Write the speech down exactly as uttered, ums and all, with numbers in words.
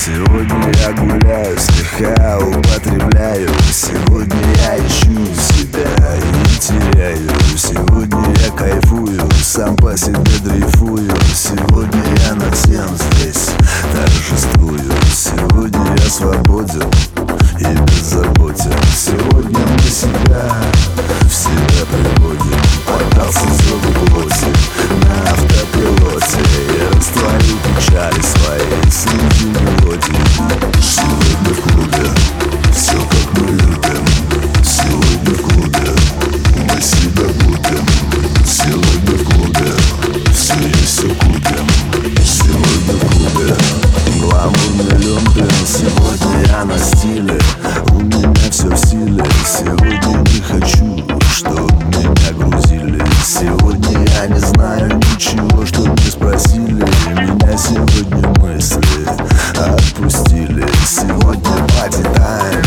Сегодня я гуляю, слегка употребляю. Сегодня я ищу себя и теряю. Сегодня я кайфую, сам по себе дрейфую. Сегодня я над всем здесь торжествую. Сегодня я свободен и беззаботен. Сегодня мы себя в себя приводим. Поддался зову плоти на автопилоте. Я растворю печали свои среди мелодий. Сегодня в клубе все как мы любим. Сегодня в клубе мы себя будем. Сегодня в клубе все есть все купим. Сегодня в клубе гламурный люмпин. Сегодня я на стиле, у меня все в силе. Сегодня не хочу, чтоб меня грузили. Сегодня я не знаю ничего, чтоб не спросили. Меня сегодня мысли отпустили. Сегодня пати тайм,